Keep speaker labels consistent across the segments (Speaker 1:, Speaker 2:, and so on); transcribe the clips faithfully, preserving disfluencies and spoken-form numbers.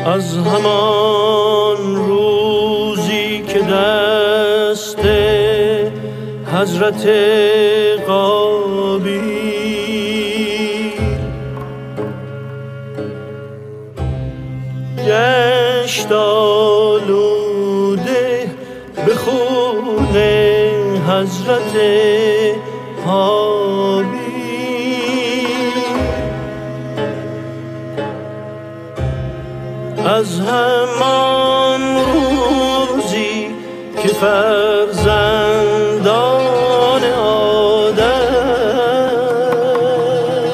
Speaker 1: از همان روزی که دست حضرت قابیل گشت آلوده به خون حضرت حابیل، از همان روزی که فرزندان آدم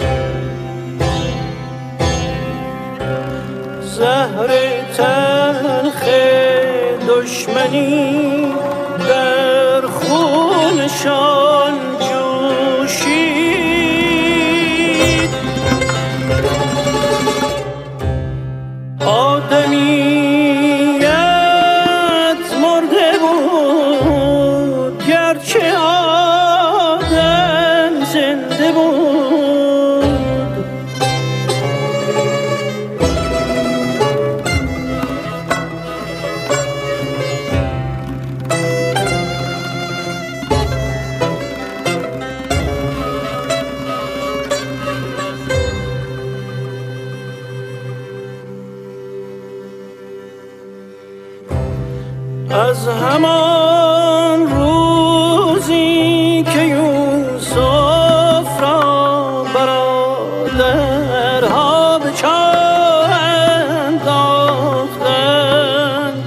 Speaker 1: زهر تلخ دشمنی در خونشان جوشید، آدمیت مرده بود گرچه آدم زنده بود. از همان روزی که یوسف را برادرها به چاه انداختند،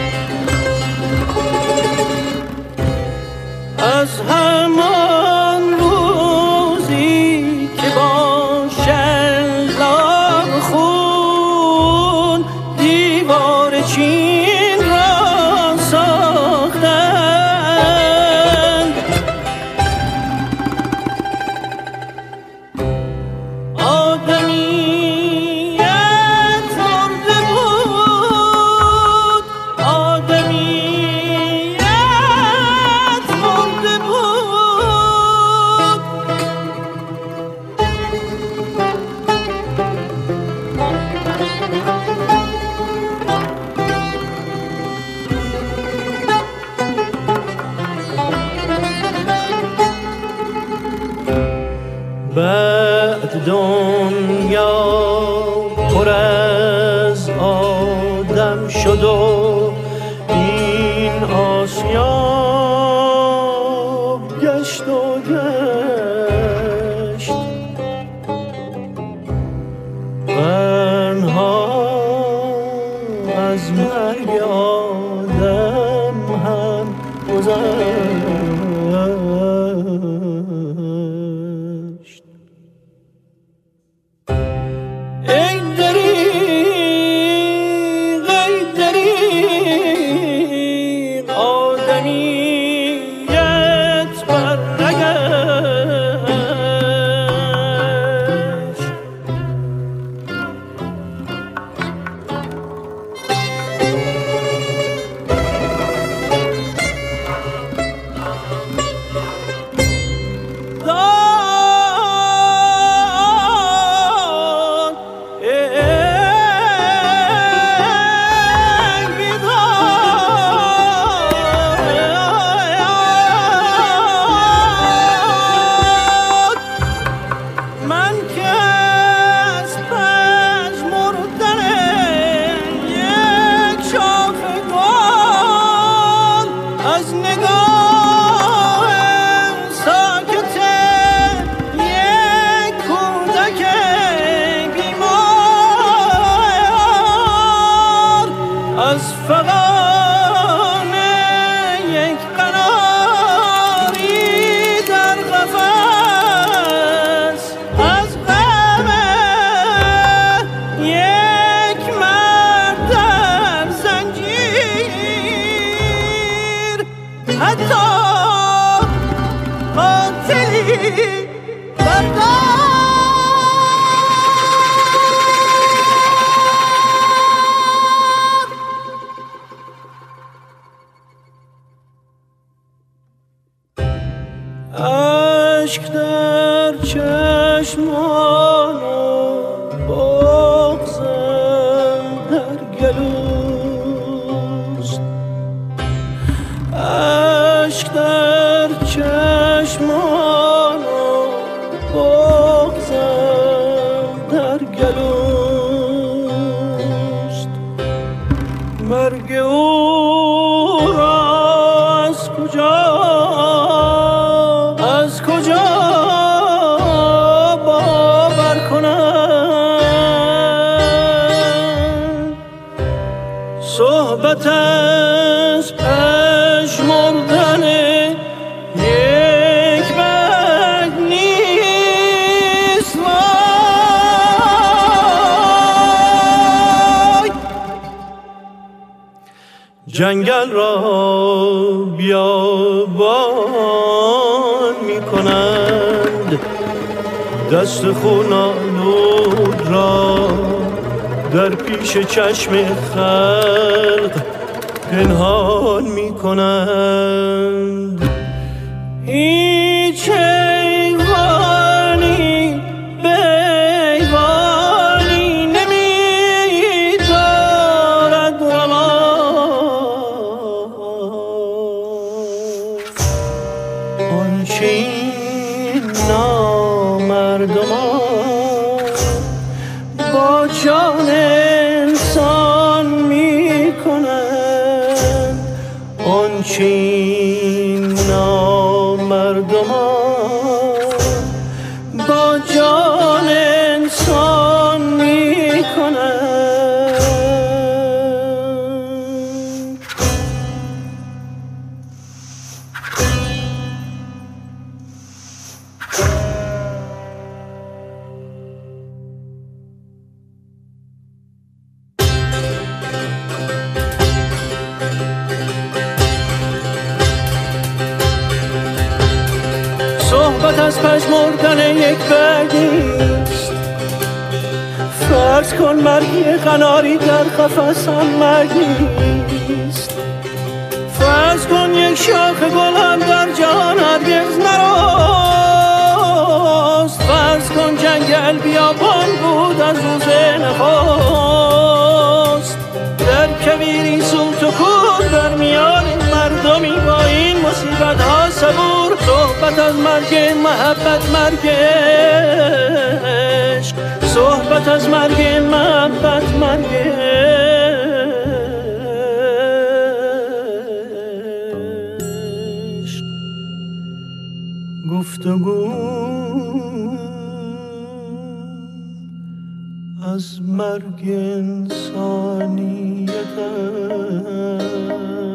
Speaker 1: از همان روزی که با شلاق خون دیوار چین بعد دنیا پر از آدم شد و این آسیاب گشت و گشت، قرنها از مرگ آدم هم گذشت. از فغان یک قناری در قفس، از غم یک مرد در زنجیر، حتی قاتلی بردار اشک در چشمان و بغضم را از کجا از کجا باور کنم؟ صحبت از پژمردن یک برگ نیست. وای جنگل را بیابان می کنند، دست خون آلود را در پیش چشم خلق پنهان می کنند. هیچ ایوانی به ایوانی نمی دارد روا، آنچه این نامردمان با جان انسان می کنند، آنچه این نامردمان با جان انسان می کنند. صحبت از پژمردن یک برگیست. فرض کن مرگی قناری در قفس هم مرگ نیست. فرض کن یک شاخ گل هم در جهان هرگز نرست. فرض کن جنگل بیابان بود از روز نخست. در کویری سوت و کور در میان مردمی با این مصیبت ها صبور. صحبت از مرگ محبت مرگ عشق، صحبت از مرگ محبت مرگ عشق. گفتگو از مرگ انسانیت